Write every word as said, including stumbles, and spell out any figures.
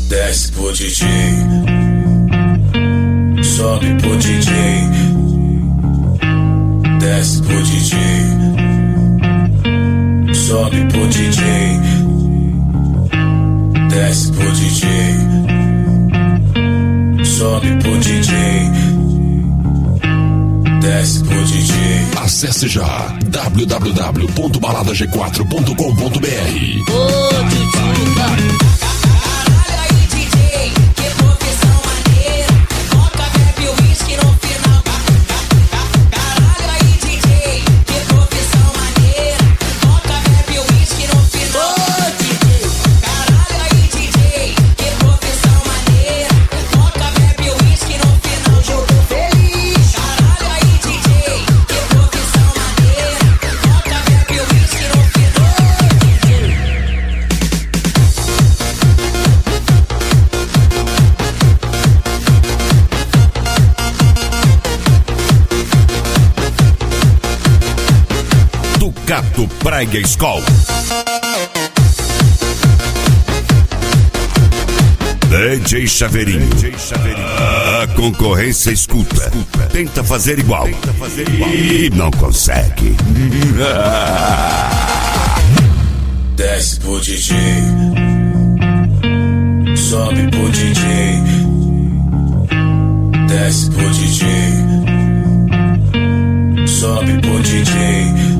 Desce pro D J, sobe pro D J. Desce pro D J, sobe pro D J. Desce pro D J, sobe pro D J. Desce pro D J. Acesse já w w w ponto balada g quatro ponto com ponto b r. Ô, Tchutchuca. Gato Praia Skol. D J Chaveirinho. A concorrência escuta. Tenta fazer igual. E não consegue. Desce pro D J, sobe pro D J. Desce pro D J, sobe pro D J.